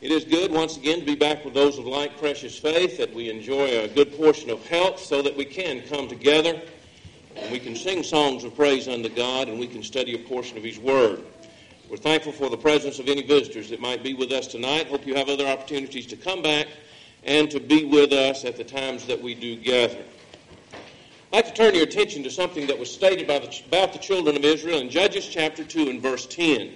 It is good once again to be back with those of like precious faith, that we enjoy a good portion of health so that we can come together and we can sing songs of praise unto God and we can study a portion of His Word. We're thankful for the presence of any visitors that might be with us tonight. Hope you have other opportunities to come back and to be with us at the times that we do gather. I'd like to turn your attention to something that was stated about the children of Israel in Judges chapter 2 and verse 10.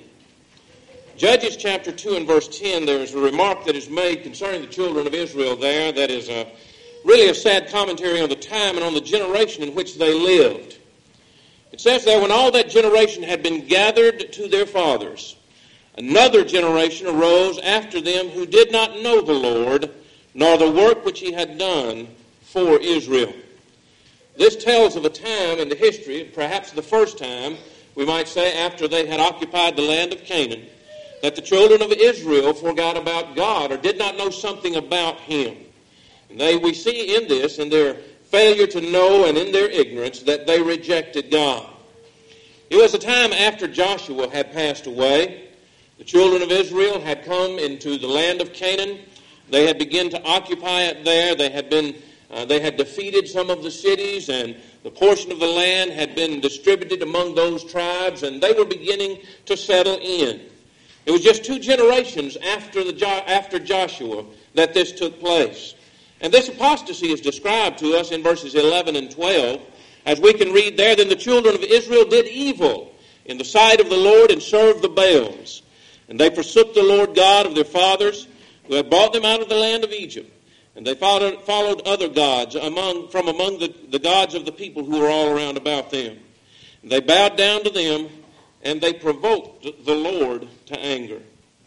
Judges chapter 2 and verse 10, there is a remark that is made concerning the children of Israel there that is really a sad commentary on the time and on the generation in which they lived. It says there, when all that generation had been gathered to their fathers, another generation arose after them who did not know the Lord, nor the work which He had done for Israel. This tells of a time in the history, perhaps the first time, we might say, after they had occupied the land of Canaan, that the children of Israel forgot about God or did not know something about Him. And we see in this, in their failure to know and in their ignorance, that they rejected God. It was a time after Joshua had passed away. The children of Israel had come into the land of Canaan. They had begun to occupy it there. They had defeated some of the cities, and the portion of the land had been distributed among those tribes, and they were beginning to settle in. It was just 2 generations after Joshua that this took place. And this apostasy is described to us in verses 11 and 12. As we can read there, then the children of Israel did evil in the sight of the Lord and served the Baals. And they forsook the Lord God of their fathers, who had brought them out of the land of Egypt. And they followed other gods from among the gods of the people who were all around about them. And they bowed down to them, and they provoked the Lord to anger.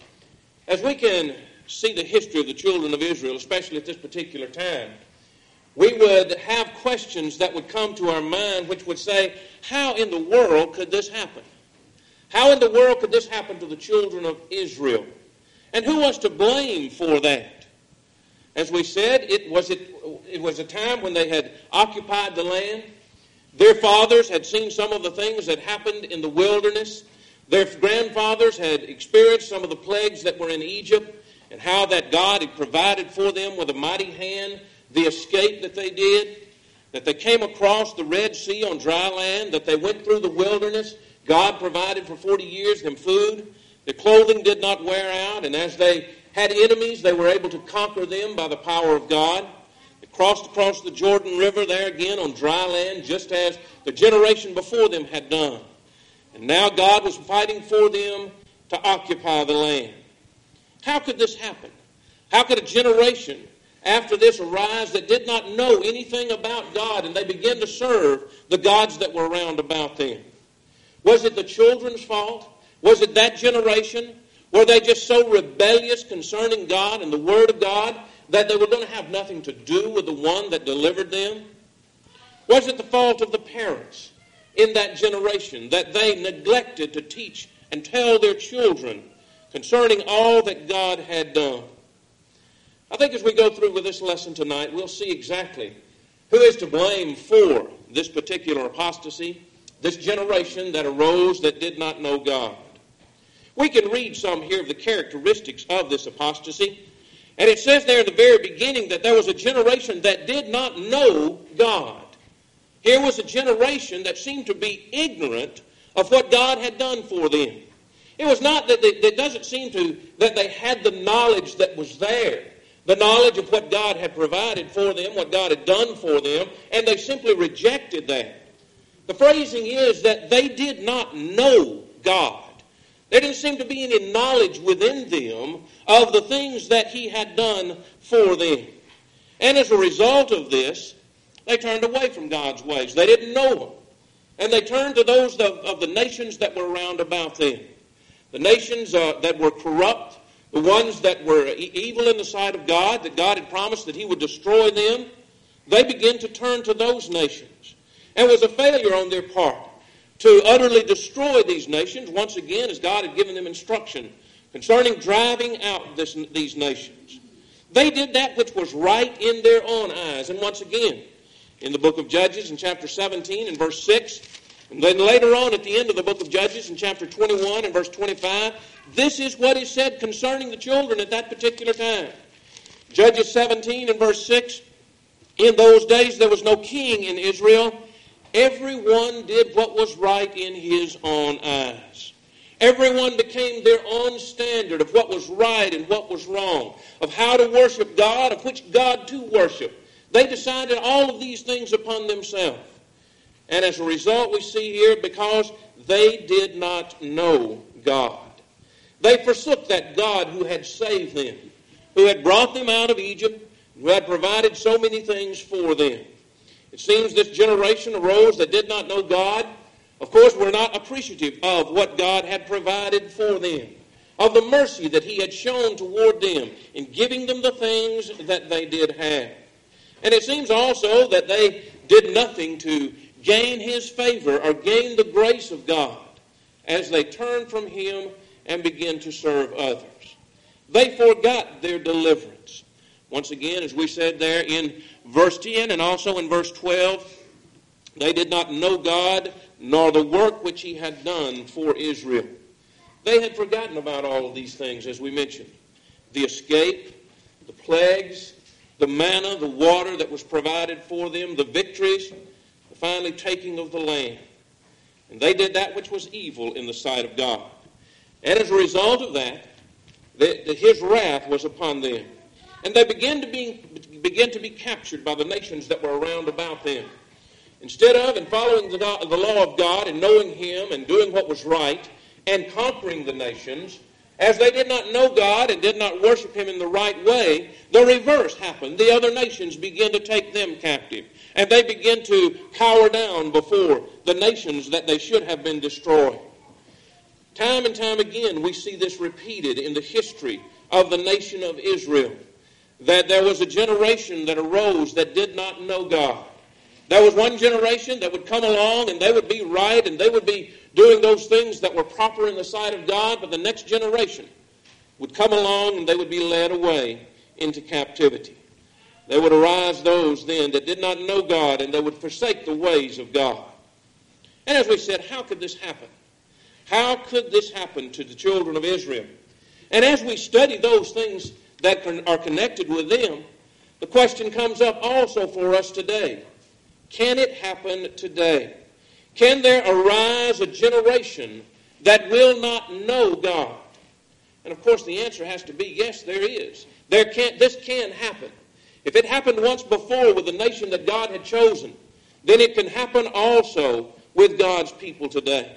As we can see the history of the children of Israel, especially at this particular time, we would have questions that would come to our mind which would say, how in the world could this happen? How in the world could this happen to the children of Israel? And who was to blame for that? As we said, it was a time when they had occupied the land. Their fathers had seen some of the things that happened in the wilderness. Their grandfathers had experienced some of the plagues that were in Egypt and how that God had provided for them with a mighty hand the escape that they did, that they came across the Red Sea on dry land, that they went through the wilderness. God provided for 40 years them food. Their clothing did not wear out, and as they had enemies, they were able to conquer them by the power of God. Crossed across the Jordan River there again on dry land, just as the generation before them had done. And now God was fighting for them to occupy the land. How could this happen? How could a generation after this arise that did not know anything about God, and they began to serve the gods that were around about them? Was it the children's fault? Was it that generation? Were they just so rebellious concerning God and the Word of God that they were going to have nothing to do with the one that delivered them? Was it the fault of the parents in that generation that they neglected to teach and tell their children concerning all that God had done? I think as we go through with this lesson tonight, we'll see exactly who is to blame for this particular apostasy, this generation that arose that did not know God. We can read some here of the characteristics of this apostasy. And it says there in the very beginning that there was a generation that did not know God. Here was a generation that seemed to be ignorant of what God had done for them. It was not that it doesn't seem to that they had the knowledge that was there, the knowledge of what God had provided for them, what God had done for them, and they simply rejected that. The phrasing is that they did not know God. There didn't seem to be any knowledge within them of the things that He had done for them. And as a result of this, they turned away from God's ways. They didn't know Him. And they turned to those of the nations that were around about them. The nations that were corrupt, the ones that were evil in the sight of God, that God had promised that He would destroy them, they began to turn to those nations. And it was a failure on their part to utterly destroy these nations, once again, as God had given them instruction concerning driving out these nations. They did that which was right in their own eyes. And once again, in the book of Judges, in chapter 17, in verse 6, And then later on at the end of the book of Judges in chapter 21 and verse 25, this is what is said concerning the children at that particular time. Judges 17 and verse 6, in those days there was no king in Israel. Everyone did what was right in his own eyes. Everyone became their own standard of what was right and what was wrong, of how to worship God, of which God to worship. They decided all of these things upon themselves. And as a result, we see here, because they did not know God. They forsook that God who had saved them, who had brought them out of Egypt, who had provided so many things for them. It seems this generation arose that did not know God. Of course, were not appreciative of what God had provided for them, of the mercy that he had shown toward them in giving them the things that they did have. And it seems also that they did nothing to gain his favor or gain the grace of God as they turned from him and began to serve others. They forgot their deliverance. Once again, as we said there in verse 10 and also in verse 12, they did not know God nor the work which he had done for Israel. They had forgotten about all of these things, as we mentioned. The escape, the plagues, the manna, the water that was provided for them, the victories, the finally taking of the land. And they did that which was evil in the sight of God. And as a result of that, his wrath was upon them. And they began to be captured by the nations that were around about them. Instead of and following the law of God and knowing him and doing what was right and conquering the nations, as they did not know God and did not worship him in the right way, the reverse happened. The other nations began to take them captive. And they began to cower down before the nations that they should have been destroyed. Time and time again, we see this repeated in the history of the nation of Israel, that there was a generation that arose that did not know God. There was one generation that would come along and they would be right and they would be doing those things that were proper in the sight of God, but the next generation would come along and they would be led away into captivity. There would arise those then that did not know God and they would forsake the ways of God. And as we said, how could this happen? How could this happen to the children of Israel? And as we study those things that are connected with them, the question comes up also for us today. Can it happen today? Can there arise a generation that will not know God? And of course the answer has to be yes, there is. This can happen. If it happened once before with the nation that God had chosen, then it can happen also with God's people today.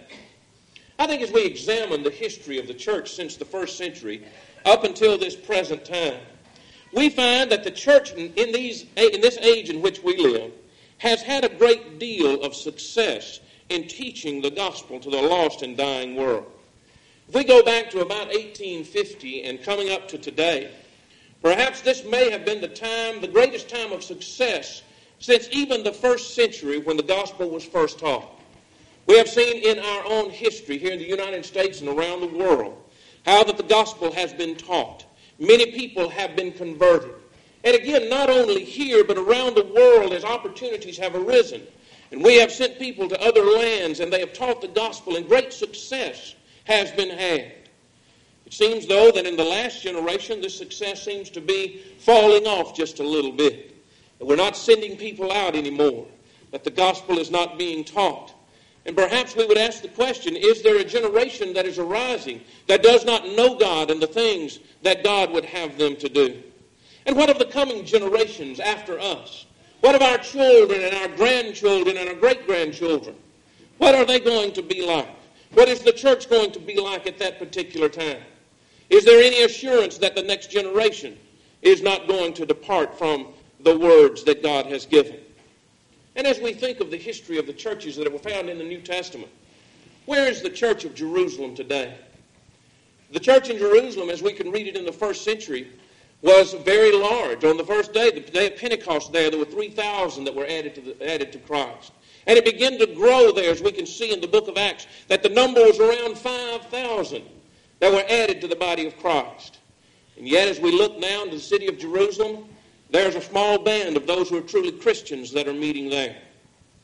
I think as we examine the history of the church since the first century up until this present time, we find that the church in this age in which we live has had a great deal of success in teaching the gospel to the lost and dying world. If we go back to about 1850 and coming up to today, perhaps this may have been the greatest time of success since even the first century when the gospel was first taught. We have seen in our own history here in the United States and around the world how that the gospel has been taught. Many people have been converted. And again, not only here, but around the world as opportunities have arisen. And we have sent people to other lands and they have taught the gospel and great success has been had. It seems, though, that in the last generation this success seems to be falling off just a little bit. That we're not sending people out anymore. That the gospel is not being taught. And perhaps we would ask the question, is there a generation that is arising that does not know God and the things that God would have them to do? And what of the coming generations after us? What of our children and our grandchildren and our great-grandchildren? What are they going to be like? What is the church going to be like at that particular time? Is there any assurance that the next generation is not going to depart from the words that God has given? And as we think of the history of the churches that were found in the New Testament, where is the church of Jerusalem today? The church in Jerusalem, as we can read it in the first century, was very large. On the first day, the day of Pentecost there were 3,000 that were added to Christ. And it began to grow there, as we can see in the book of Acts, that the number was around 5,000 that were added to the body of Christ. And yet, as we look now into the city of Jerusalem, there's a small band of those who are truly Christians that are meeting there.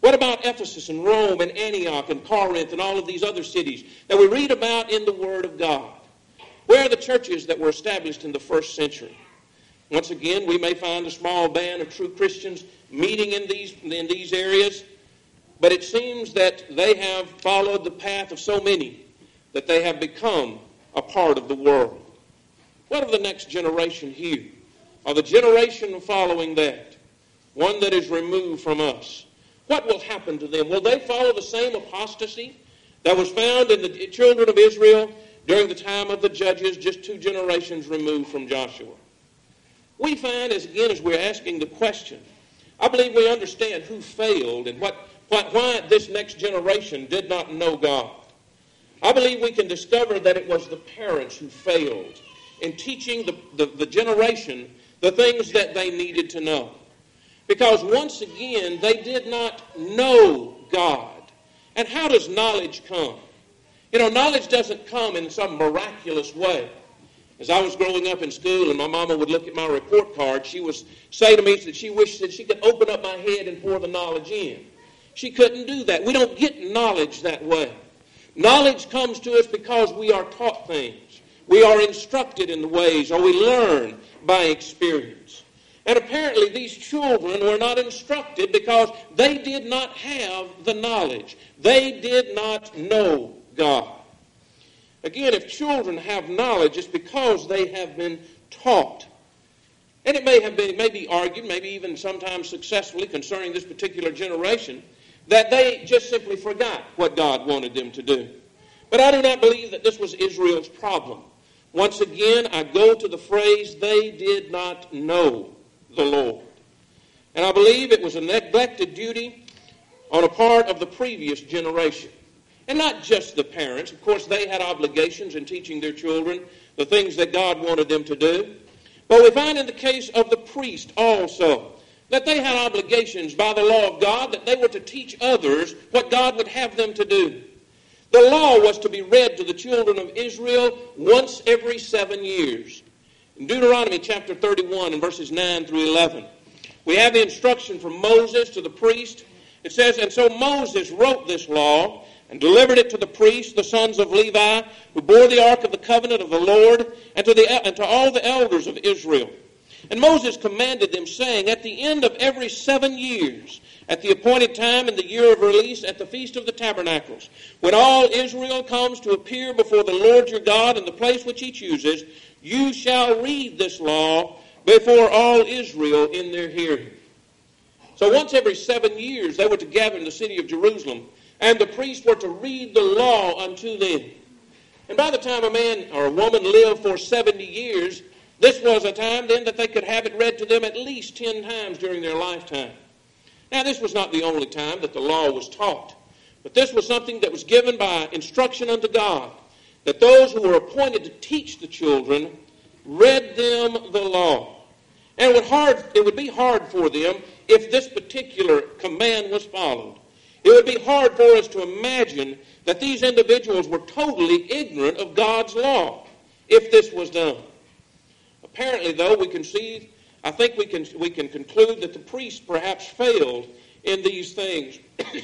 What about Ephesus and Rome and Antioch and Corinth and all of these other cities that we read about in the Word of God? Where are the churches that were established in the first century? Once again, we may find a small band of true Christians meeting in these areas, but it seems that they have followed the path of so many that they have become a part of the world. What of the next generation here? Or the generation following that? One that is removed from us. What will happen to them? Will they follow the same apostasy that was found in the children of Israel during the time of the judges, just 2 generations removed from Joshua? We find, as we're asking the question, I believe we understand who failed and why this next generation did not know God. I believe we can discover that it was the parents who failed in teaching the generation the things that they needed to know. Because once again, they did not know God. And how does knowledge come? You know, knowledge doesn't come in some miraculous way. As I was growing up in school and my mama would look at my report card, she would say to me that she wished that she could open up my head and pour the knowledge in. She couldn't do that. We don't get knowledge that way. Knowledge comes to us because we are taught things. We are instructed in the ways, or we learn by experience. And apparently these children were not instructed because they did not have the knowledge. They did not know God. Again, if children have knowledge, it's because they have been taught. And it may be argued, maybe even sometimes successfully concerning this particular generation, that they just simply forgot what God wanted them to do. But I do not believe that this was Israel's problem. Once again, I go to the phrase, they did not know the Lord. And I believe it was a neglected duty on a part of the previous generation. And not just the parents. Of course, they had obligations in teaching their children the things that God wanted them to do. But we find in the case of the priest also that they had obligations by the law of God that they were to teach others what God would have them to do. The law was to be read to the children of Israel once every 7 years. In Deuteronomy chapter 31 and verses 9 through 11, we have the instruction from Moses to the priest. It says, "And so Moses wrote this law and delivered it to the priests, the sons of Levi, who bore the ark of the covenant of the Lord, and to all the elders of Israel. And Moses commanded them, saying, At the end of every 7 years, at the appointed time in the year of release, at the Feast of the Tabernacles, when all Israel comes to appear before the Lord your God in the place which he chooses, you shall read this law before all Israel in their hearing." So once every 7 years, they were to gather in the city of Jerusalem, and the priests were to read the law unto them. And by the time a man or a woman lived for 70 years, this was a time then that they could have it read to them at least 10 times during their lifetime. Now, this was not the only time that the law was taught, but this was something that was given by instruction unto God, that those who were appointed to teach the children read them the law. And it would be hard for them if this particular command was followed. It would be hard for us to imagine that these individuals were totally ignorant of God's law if this was done. Apparently, though, I think we can conclude that the priests perhaps failed in these things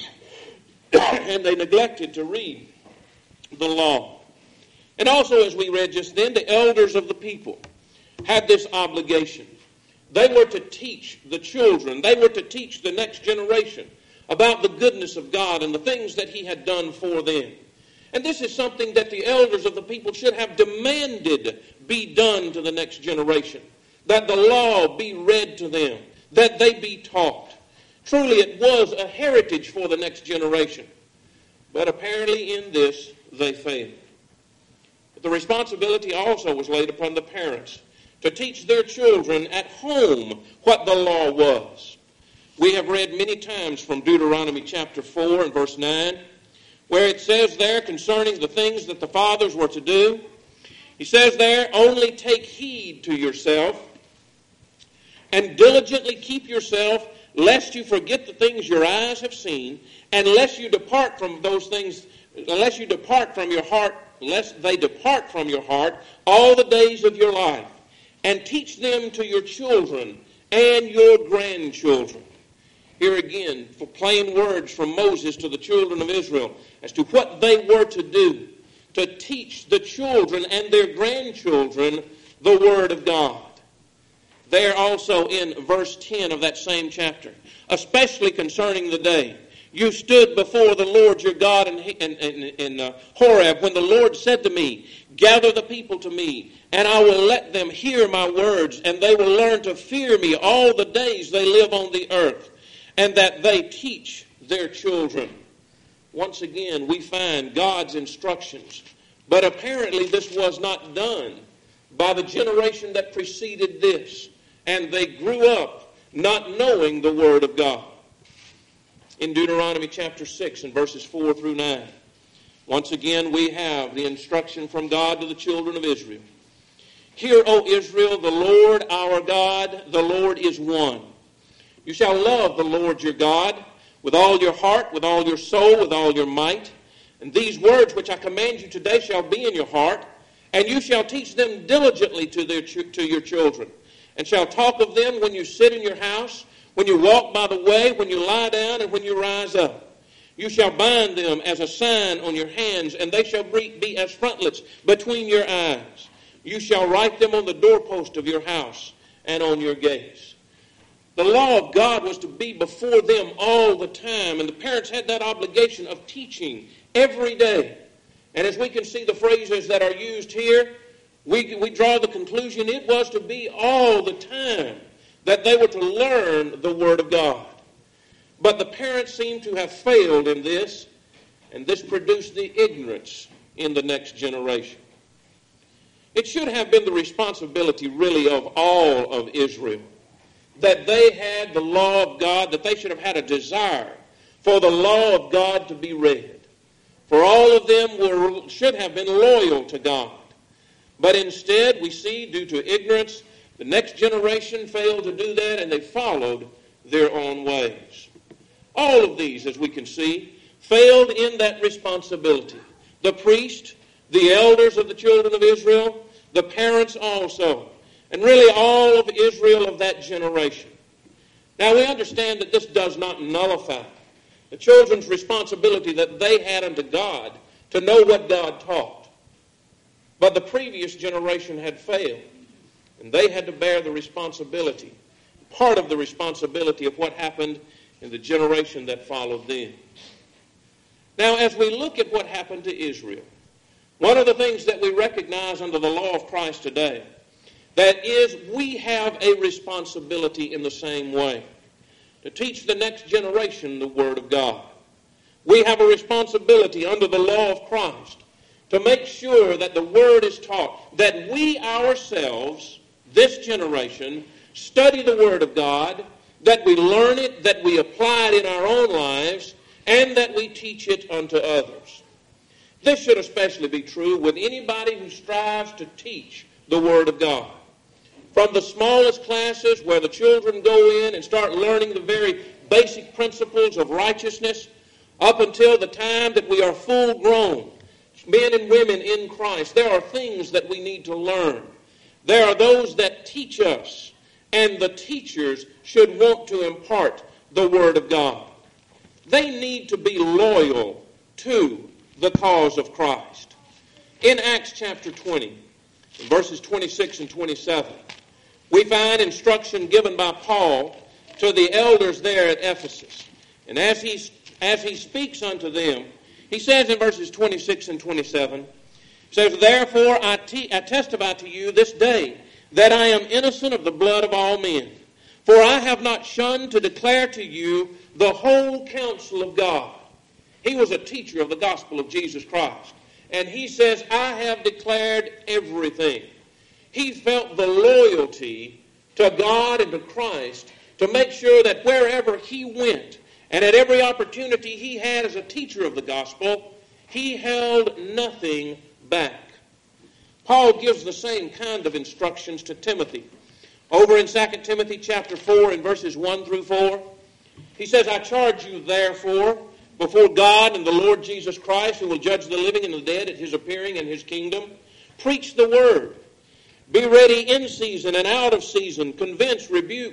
and they neglected to read the law. And also, as we read just then, the elders of the people had this obligation. They were to teach the children, they were to teach the next generation about the goodness of God and the things that he had done for them. And this is something that the elders of the people should have demanded be done to the next generation, that the law be read to them, that they be taught. Truly, it was a heritage for the next generation. But apparently in this, they failed. But the responsibility also was laid upon the parents to teach their children at home what the law was. We have read many times from Deuteronomy chapter 4 and verse 9, where it says there concerning the things that the fathers were to do. He says there, "Only take heed to yourself and diligently keep yourself, lest you forget the things your eyes have seen, and lest you depart from those things, lest they depart from your heart all the days of your life, and teach them to your children and your grandchildren." here again, for plain words from Moses to the children of Israel as to what they were to do to teach the children and their grandchildren the Word of God. There also in verse 10 of that same chapter, especially concerning the day you stood before the Lord your God in Horeb, when the Lord said to me, gather the people to me, and I will let them hear my words, and they will learn to fear me all the days they live on the earth, and that they teach their children. Once again, we find God's instructions. But apparently this was not done by the generation that preceded this. And they grew up not knowing the Word of God. In Deuteronomy chapter 6 and verses 4 through 9, once again we have the instruction from God to the children of Israel. Hear, O Israel, the Lord our God, the Lord is one. You shall love the Lord your God with all your heart, with all your soul, with all your might. And these words which I command you today shall be in your heart, and you shall teach them diligently to your children, and shall talk of them when you sit in your house, when you walk by the way, when you lie down, and when you rise up. You shall bind them as a sign on your hands, and they shall be as frontlets between your eyes. You shall write them on the doorpost of your house and on your gates. The law of God was to be before them all the time, and the parents had that obligation of teaching every day. And as we can see the phrases that are used here, we draw the conclusion it was to be all the time that they were to learn the Word of God. But the parents seem to have failed in this, and this produced the ignorance in the next generation. It should have been the responsibility really of all of Israel that they had the law of God, that they should have had a desire for the law of God to be read. For all of them should have been loyal to God. But instead, we see, due to ignorance, the next generation failed to do that, and they followed their own ways. All of these, as we can see, failed in that responsibility. The priest, the elders of the children of Israel, the parents also, and really all of Israel of that generation. Now, we understand that this does not nullify the children's responsibility that they had unto God to know what God taught. But the previous generation had failed, and they had to bear the responsibility, part of the responsibility of what happened in the generation that followed them. Now, as we look at what happened to Israel, one of the things that we recognize under the law of Christ today, that is, we have a responsibility in the same way to teach the next generation the Word of God. We have a responsibility under the law of Christ to make sure that the Word is taught, that we ourselves, this generation, study the Word of God, that we learn it, that we apply it in our own lives, and that we teach it unto others. This should especially be true with anybody who strives to teach the Word of God. From the smallest classes where the children go in and start learning the very basic principles of righteousness, up until the time that we are full grown, men and women in Christ, there are things that we need to learn. There are those that teach us, and the teachers should want to impart the Word of God. They need to be loyal to the cause of Christ. In Acts chapter 20, in verses 26 and 27, we find instruction given by Paul to the elders there at Ephesus. And as he speaks unto them, he says in verses 26 and 27, he says, Therefore I testify to you this day that I am innocent of the blood of all men. For I have not shunned to declare to you the whole counsel of God. He was a teacher of the gospel of Jesus Christ. And he says, I have declared everything. He felt the loyalty to God and to Christ to make sure that wherever he went, and at every opportunity he had as a teacher of the gospel, he held nothing back. Paul gives the same kind of instructions to Timothy. Over in 2 Timothy chapter 4 in verses 1 through 4, he says, I charge you therefore before God and the Lord Jesus Christ, who will judge the living and the dead at his appearing in his kingdom, preach the word. Be ready in season and out of season, convince, rebuke,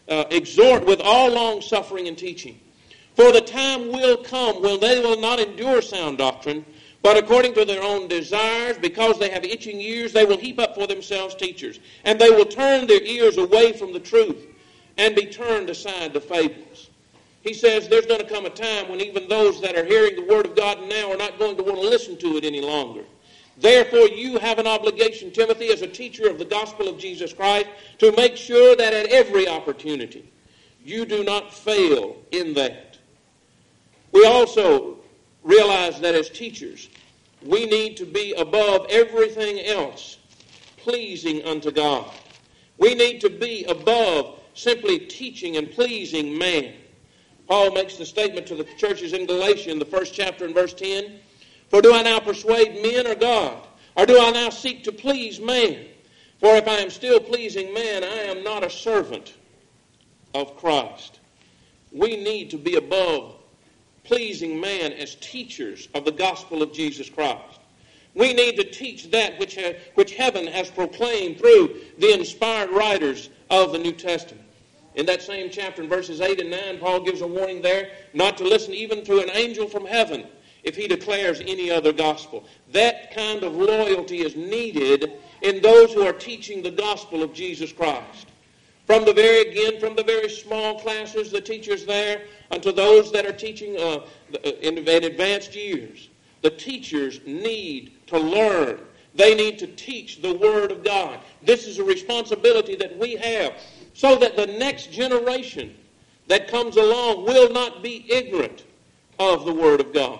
exhort with all long-suffering and teaching. For the time will come when they will not endure sound doctrine, but according to their own desires, because they have itching ears, they will heap up for themselves teachers. And they will turn their ears away from the truth and be turned aside to fables. He says there's going to come a time when even those that are hearing the Word of God now are not going to want to listen to it any longer. Therefore, you have an obligation, Timothy, as a teacher of the gospel of Jesus Christ, to make sure that at every opportunity you do not fail in that. We also realize that as teachers, we need to be above everything else pleasing unto God. We need to be above simply teaching and pleasing man. Paul makes the statement to the churches in Galatia in the first chapter in verse 10, For do I now persuade men or God? Or do I now seek to please man? For if I am still pleasing man, I am not a servant of Christ. We need to be above pleasing man as teachers of the gospel of Jesus Christ. We need to teach that which heaven has proclaimed through the inspired writers of the New Testament. In that same chapter, in verses 8 and 9, Paul gives a warning there not to listen even to an angel from heaven if he declares any other gospel. That kind of loyalty is needed in those who are teaching the gospel of Jesus Christ. From the very small classes, the teachers there, unto those that are teaching in advanced years. The teachers need to learn. They need to teach the Word of God. This is a responsibility that we have, so that the next generation that comes along will not be ignorant of the Word of God.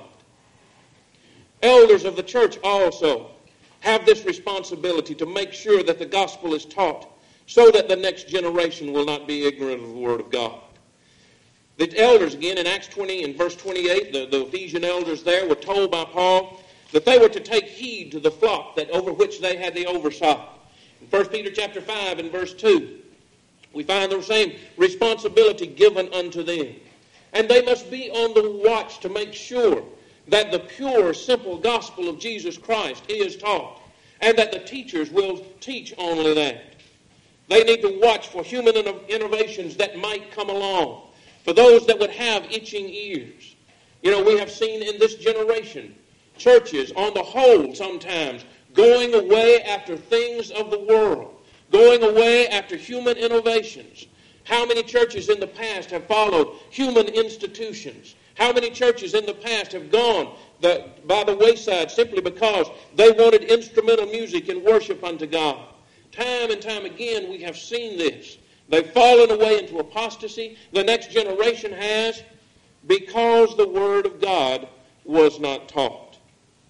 Elders of the church also have this responsibility to make sure that the gospel is taught, so that the next generation will not be ignorant of the Word of God. The elders, again, in Acts 20 and verse 28, the Ephesian elders there were told by Paul that they were to take heed to the flock that over which they had the oversight. In 1 Peter chapter 5 and verse 2, we find the same responsibility given unto them. And they must be on the watch to make sure that the pure, simple gospel of Jesus Christ is taught, and that the teachers will teach only that. They need to watch for human innovations that might come along, for those that would have itching ears. You know, we have seen in this generation churches on the whole sometimes going away after things of the world, going away after human innovations. How many churches in the past have followed human institutions? How many churches in the past have gone by the wayside simply because they wanted instrumental music and worship unto God? Time and time again we have seen this. They've fallen away into apostasy. The next generation has, because the Word of God was not taught.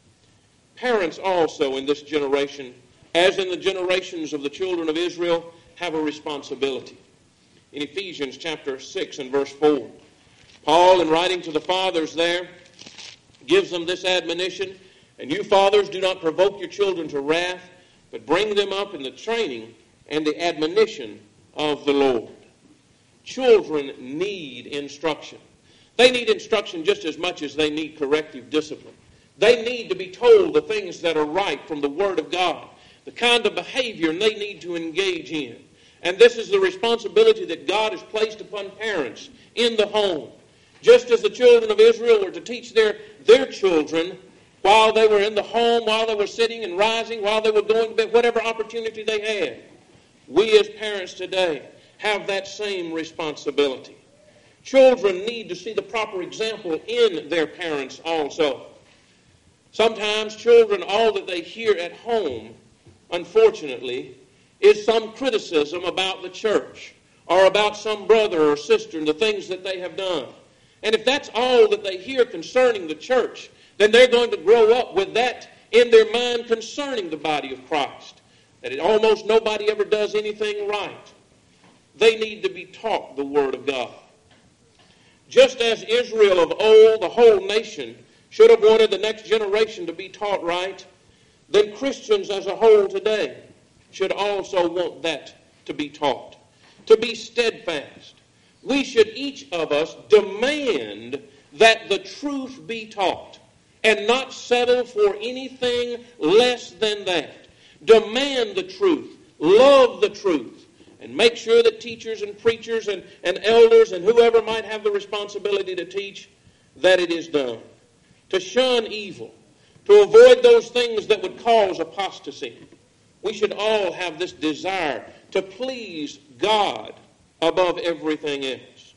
Parents also in this generation, as in the generations of the children of Israel, have a responsibility. In Ephesians chapter 6 and verse 4, Paul, in writing to the fathers there, gives them this admonition, And you fathers, do not provoke your children to wrath, but bring them up in the training and the admonition of the Lord. Children need instruction. They need instruction just as much as they need corrective discipline. They need to be told the things that are right from the Word of God, the kind of behavior they need to engage in. And this is the responsibility that God has placed upon parents in the home. Just as the children of Israel were to teach their children while they were in the home, while they were sitting and rising, while they were going to bed, whatever opportunity they had. We as parents today have that same responsibility. Children need to see the proper example in their parents also. Sometimes children, all that they hear at home, unfortunately, is some criticism about the church or about some brother or sister and the things that they have done. And if that's all that they hear concerning the church, then they're going to grow up with that in their mind concerning the body of Christ, that almost nobody ever does anything right. They need to be taught the Word of God. Just as Israel of old, the whole nation, should have wanted the next generation to be taught right, then Christians as a whole today should also want that to be taught, to be steadfast. We should each of us demand that the truth be taught and not settle for anything less than that. Demand the truth, love the truth, and make sure that teachers and preachers and elders and whoever might have the responsibility to teach, that it is done. To shun evil, to avoid those things that would cause apostasy. We should all have this desire to please God above everything else.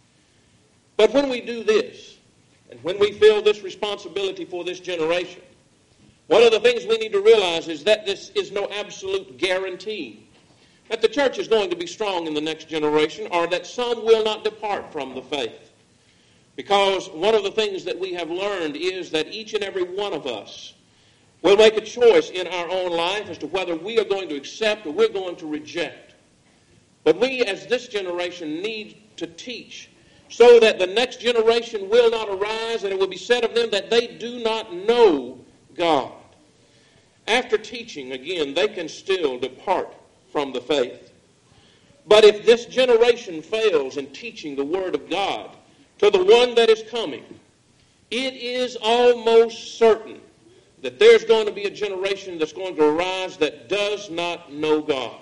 But when we do this, and when we feel this responsibility for this generation, one of the things we need to realize is that this is no absolute guarantee that the church is going to be strong in the next generation, or that some will not depart from the faith. Because one of the things that we have learned is that each and every one of us will make a choice in our own life as to whether we are going to accept or we're going to reject. But we, as this generation, need to teach so that the next generation will not arise and it will be said of them that they do not know God. After teaching, again, they can still depart from the faith. But if this generation fails in teaching the Word of God to the one that is coming, it is almost certain that there's going to be a generation that's going to arise that does not know God.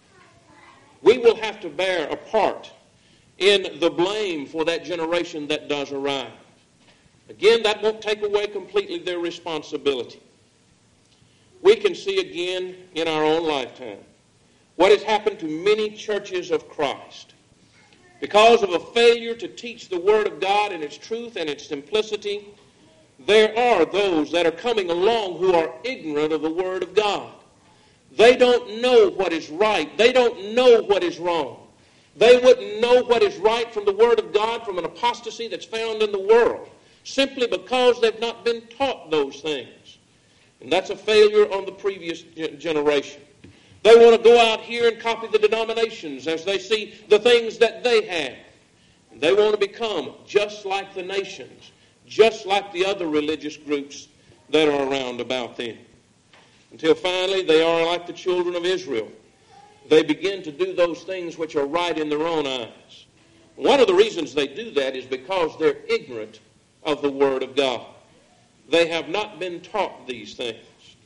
We will have to bear a part in the blame for that generation that does arrive. Again, that won't take away completely their responsibility. We can see again in our own lifetime what has happened to many churches of Christ. Because of a failure to teach the Word of God in its truth and its simplicity, there are those that are coming along who are ignorant of the Word of God. They don't know what is right. They don't know what is wrong. They wouldn't know what is right from the Word of God from an apostasy that's found in the world, simply because they've not been taught those things. And that's a failure on the previous generation. They want to go out here and copy the denominations as they see the things that they have. And they want to become just like the nations, just like the other religious groups that are around about them. Until finally they are like the children of Israel. They begin to do those things which are right in their own eyes. One of the reasons they do that is because they're ignorant of the Word of God. They have not been taught these things.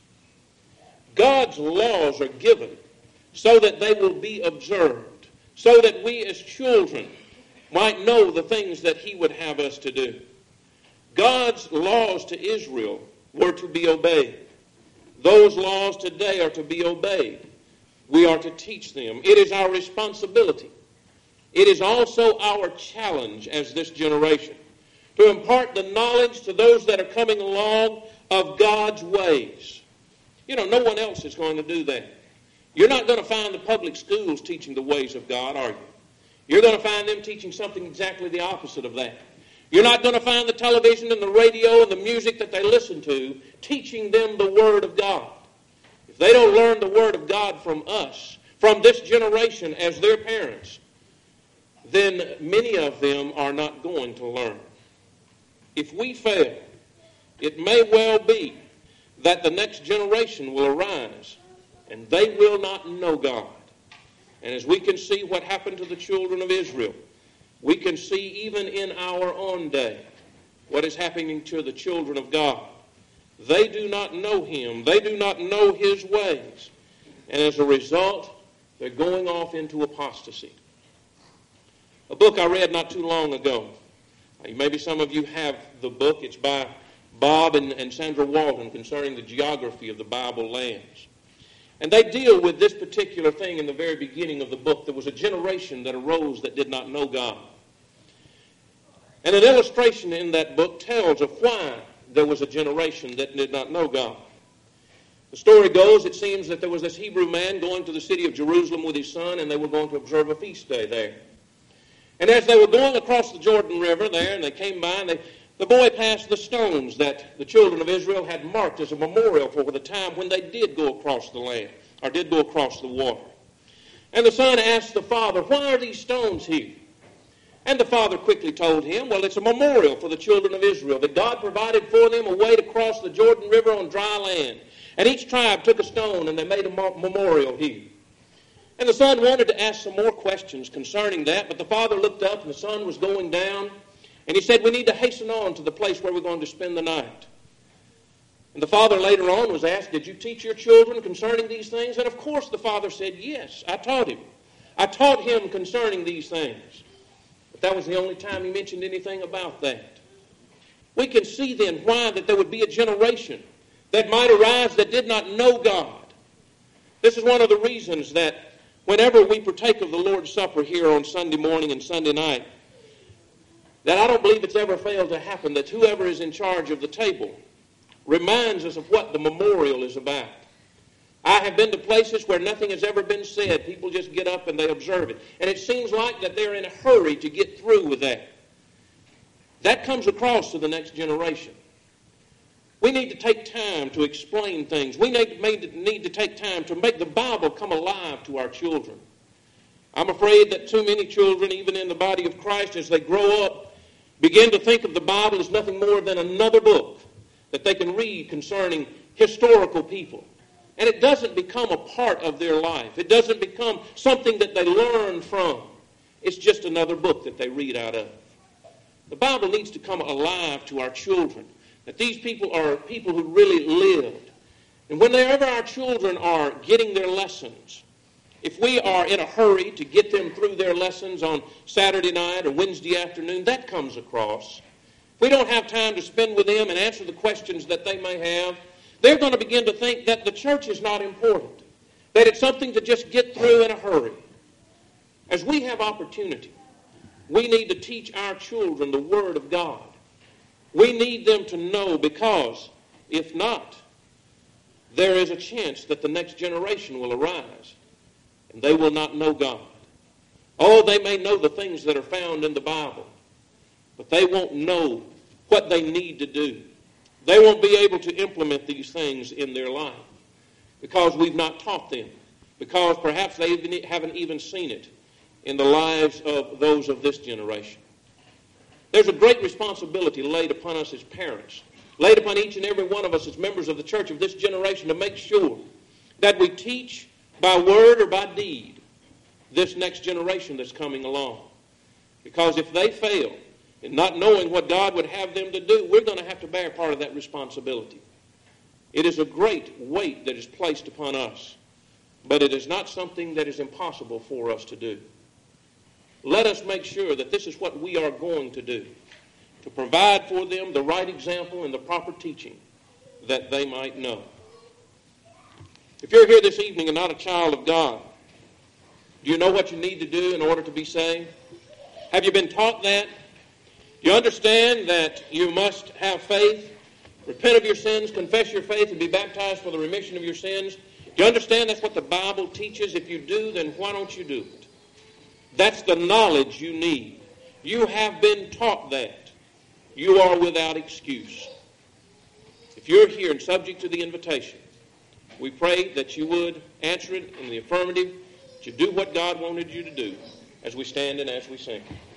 God's laws are given so that they will be observed, so that we as children might know the things that He would have us to do. God's laws to Israel were to be obeyed. Those laws today are to be obeyed. We are to teach them. It is our responsibility. It is also our challenge as this generation to impart the knowledge to those that are coming along of God's ways. You know, no one else is going to do that. You're not going to find the public schools teaching the ways of God, are you? You're going to find them teaching something exactly the opposite of that. You're not going to find the television and the radio and the music that they listen to teaching them the Word of God. If they don't learn the Word of God from us, from this generation as their parents, then many of them are not going to learn. If we fail, it may well be that the next generation will arise and they will not know God. And as we can see what happened to the children of Israel, we can see even in our own day what is happening to the children of God. They do not know Him. They do not know His ways. And as a result, they're going off into apostasy. A book I read not too long ago. Maybe some of you have the book. It's by Bob and Sandra Walton concerning the geography of the Bible lands. And they deal with this particular thing in the very beginning of the book. There was a generation that arose that did not know God. And an illustration in that book tells of why there was a generation that did not know God. The story goes, it seems that there was this Hebrew man going to the city of Jerusalem with his son, and they were going to observe a feast day there. And as they were going across the Jordan River there, and they came by, and the boy passed the stones that the children of Israel had marked as a memorial for the time when they did go across the land, or did go across the water. And the son asked the father, "Why are these stones here?" And the father quickly told him, well, it's a memorial for the children of Israel, that God provided for them a way to cross the Jordan River on dry land. And each tribe took a stone and they made a memorial here. And the son wanted to ask some more questions concerning that, but the father looked up and the sun was going down, and he said, we need to hasten on to the place where we're going to spend the night. And the father later on was asked, did you teach your children concerning these things? And of course the father said, yes, I taught him. I taught him concerning these things. But that was the only time he mentioned anything about that. We can see then why that there would be a generation that might arise that did not know God. This is one of the reasons that whenever we partake of the Lord's Supper here on Sunday morning and Sunday night, that I don't believe it's ever failed to happen that whoever is in charge of the table reminds us of what the memorial is about. I have been to places where nothing has ever been said. People just get up and they observe it. And it seems like that they're in a hurry to get through with that. That comes across to the next generation. We need to take time to explain things. We need to take time to make the Bible come alive to our children. I'm afraid that too many children, even in the body of Christ, as they grow up, begin to think of the Bible as nothing more than another book that they can read concerning historical people. And it doesn't become a part of their life. It doesn't become something that they learn from. It's just another book that they read out of. The Bible needs to come alive to our children, that these people are people who really lived. And whenever our children are getting their lessons, if we are in a hurry to get them through their lessons on Saturday night or Wednesday afternoon, that comes across. If we don't have time to spend with them and answer the questions that they may have, they're going to begin to think that the church is not important, that it's something to just get through in a hurry. As we have opportunity, we need to teach our children the Word of God. We need them to know, because if not, there is a chance that the next generation will arise and they will not know God. Oh, they may know the things that are found in the Bible, but they won't know what they need to do. They won't be able to implement these things in their life because we've not taught them, because perhaps they haven't even seen it in the lives of those of this generation. There's a great responsibility laid upon us as parents, laid upon each and every one of us as members of the church of this generation, to make sure that we teach by word or by deed this next generation that's coming along. Because if they fail in not knowing what God would have them to do, we're going to have to bear part of that responsibility. It is a great weight that is placed upon us, but it is not something that is impossible for us to do. Let us make sure that this is what we are going to do, to provide for them the right example and the proper teaching that they might know. If you're here this evening and not a child of God, do you know what you need to do in order to be saved? Have you been taught that? Do you understand that you must have faith, repent of your sins, confess your faith, and be baptized for the remission of your sins? Do you understand that's what the Bible teaches? If you do, then why don't you do it? That's the knowledge you need. You have been taught that. You are without excuse. If you're here and subject to the invitation, we pray that you would answer it in the affirmative, to do what God wanted you to do as we stand and as we sing.